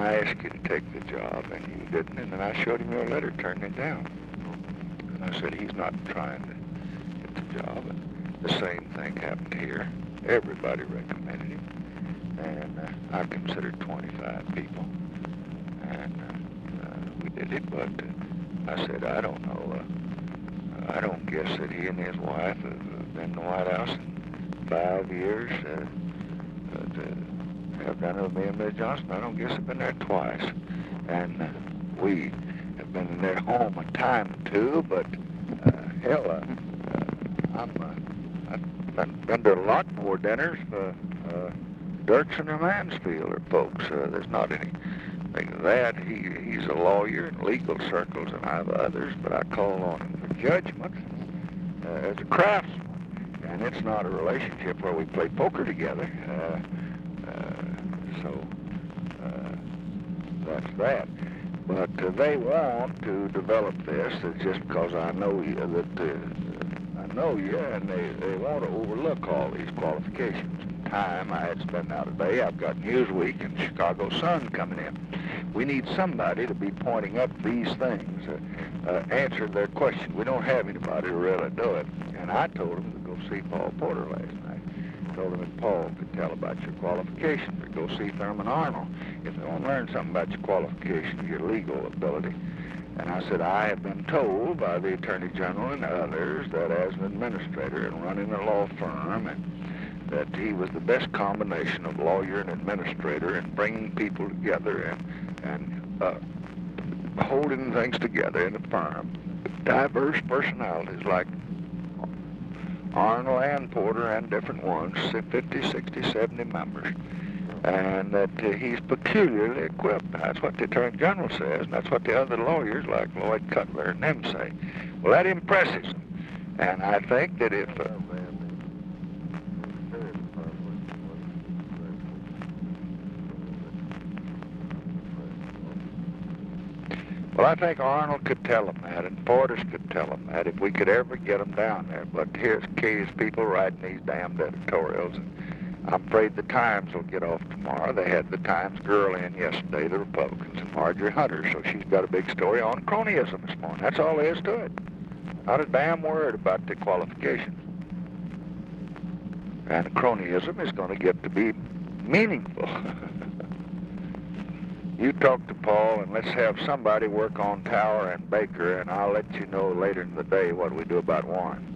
I asked you to take the job, and you didn't, and then I showed him your letter turning it down. And I said, he's not trying to get the job. And the same thing happened here. Everybody recommended him. And I considered 25 people. And we did it, but I said, I don't know. I don't guess that he and his wife have been in the White House in 5 years. Have done it with me and Bill Johnson. I don't guess I've been there twice. And we have been in their home a time or two, but hell, I've been to a lot more dinners for Dirksen or Mansfield or folks. There's not anything of that. He's a lawyer in legal circles, and I have others, but I call on him for judgment as a craftsman. And it's not a relationship where we play poker together. So that's that. But they want to develop this just because I know I know you, and they want to overlook all these qualifications. Time I had spent out today. I've got Newsweek and Chicago Sun coming in. We need somebody to be pointing up these things, answer their question. We don't have anybody to really do it. And I told them to go see Paul Porter last night. Told him that Paul could tell about your qualifications, or go see Thurman Arnold. If they want to learn something about your qualifications, your legal ability. And I said, I have been told by the Attorney General and others that as an administrator and running a law firm, and that he was the best combination of lawyer and administrator in bringing people together and holding things together in a firm. Diverse personalities like Arnold and Porter and different ones, 50, 60, 70 members, and that he's peculiarly equipped. That's what the Attorney General says, and that's what the other lawyers like Lloyd Cutler and them say. Well, that impresses them, and I think that if... Well, I think Arnold could tell them that, and Porter's could tell them that, if we could ever get them down there. But here's Kay's people writing these damned editorials, and I'm afraid the Times will get off tomorrow. They had the Times girl in yesterday, the Republicans, and Marjorie Hunter, so she's got a big story on cronyism this morning. That's all there is to it. Not a damn word about the qualifications. And cronyism is going to get to be meaningful. You talk to Paul, and let's have somebody work on Tower and Baker, and I'll let you know later in the day what we do about Warren.